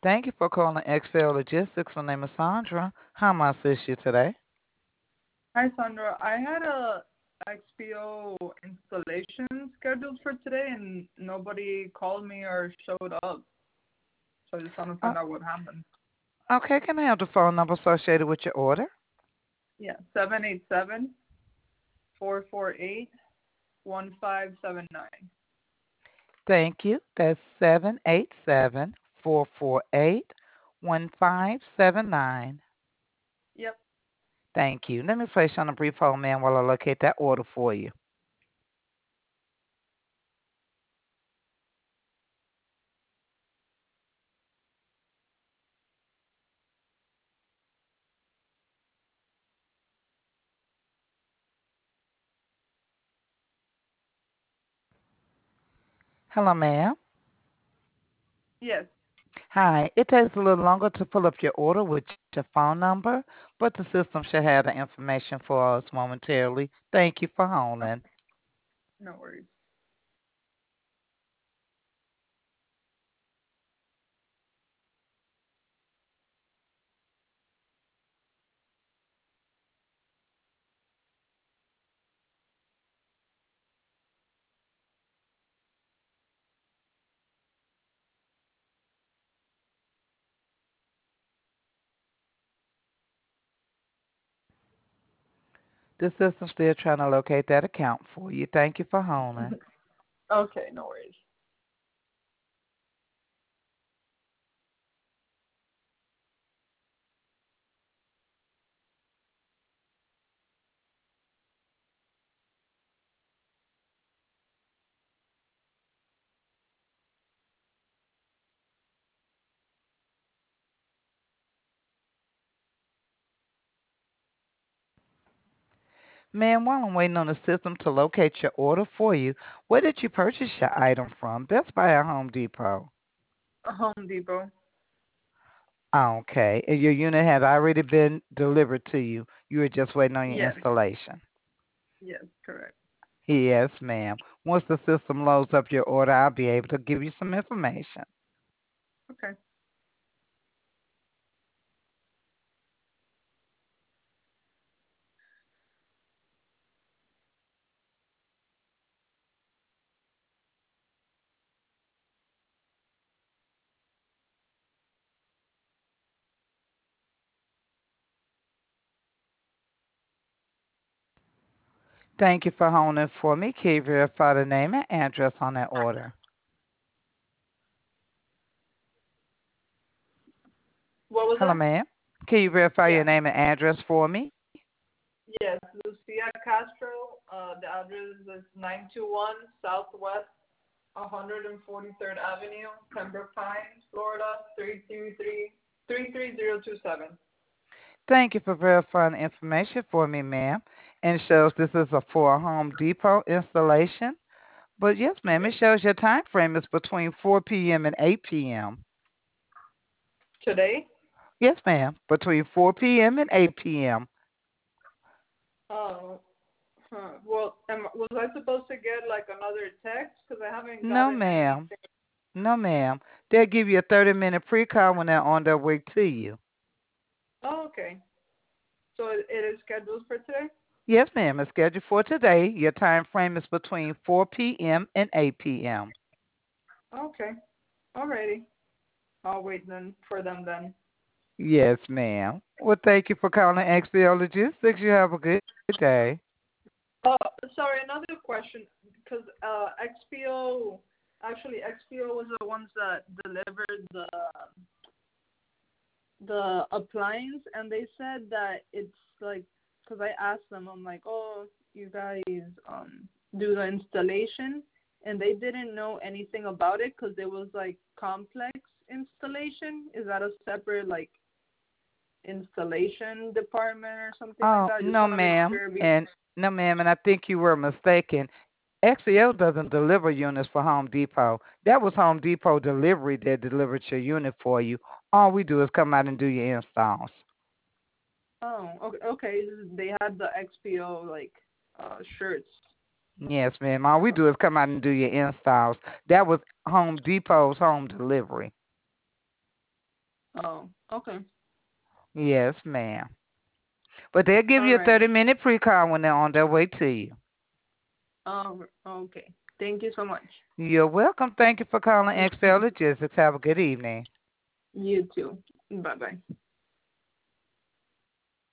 Thank you for calling XL Logistics. My name is Sandra. How may I assist you today? Hi, Sandra. I had a XPO installation scheduled for today, and nobody called me or showed up. So I just want to Oh, find out what happened. okay, can I have the phone number associated with your order? Yeah, 787-448-1579. Thank you. That's 787-448-1579. Yep. Thank you. Let me place you on a brief hold, ma'am, while I locate that order for you. Hello, ma'am. Yes. Hi. It takes a little longer to pull up your order with your phone number, but the system should have the information for us momentarily. Thank you for holding. No worries. The system's still trying to locate that account for you. Thank you for holding. Okay, no worries. Ma'am, while I'm waiting on the system to locate your order for you, where did you purchase your item from? Best Buy or Home Depot? Home Depot. Okay. And your unit had already been delivered to you. You were just waiting on your Yes. installation. Yes, correct. Yes, ma'am. Once the system loads up your order, I'll be able to give you some information. Okay. Thank you for holding for me. Can you verify the name and address on that order? What was Hello, that? ma'am. Can you verify your Yeah. name and address for me? Yes, Lucia Castro. The address is 921 Southwest 143rd Avenue, Pembroke Pines, Florida 33027. Thank you for verifying the information for me, ma'am. And it shows this is a for a Home Depot installation. But yes, ma'am, it Yes. shows your time frame is between 4 p.m. and 8 p.m. Today? Yes, ma'am, between 4 p.m. and 8 p.m. Oh, well, was I supposed to get like another text? Because I haven't No, gotten ma'am. anything. No, ma'am. They'll give you a 30-minute pre-call when they're on their way to you. Oh, okay. So it is scheduled for today? Yes, ma'am. It's scheduled for today. Your time frame is between 4 p.m. and 8 p.m. Okay. Alrighty. I'll wait then for them then. Yes, ma'am. Well, thank you for calling XPO Logistics. You have a good day. Oh, sorry, another question. Because XPO was the ones that delivered the appliance, and they said that it's like, because I asked them, I'm like, oh, you guys do the installation, and they didn't know anything about it because it was like complex installation. Is that a separate like installation department or something like Oh, that? I just no, want to make ma'am. sure. And no, ma'am. And I think you were mistaken. XPO doesn't deliver units for Home Depot. That was Home Depot delivery that delivered your unit for you. All we do is come out and do your installs. Oh, okay, okay. They had the XPO like shirts. Yes, ma'am. All we do is come out and do your installs. That was Home Depot's home delivery. Oh, okay. Yes, ma'am. But they'll give All you a right. 30-minute pre-call when they're on their way to you. Okay. Thank you so much. You're welcome. Thank you for calling XL Logistics. Have a good evening. You too. Bye bye.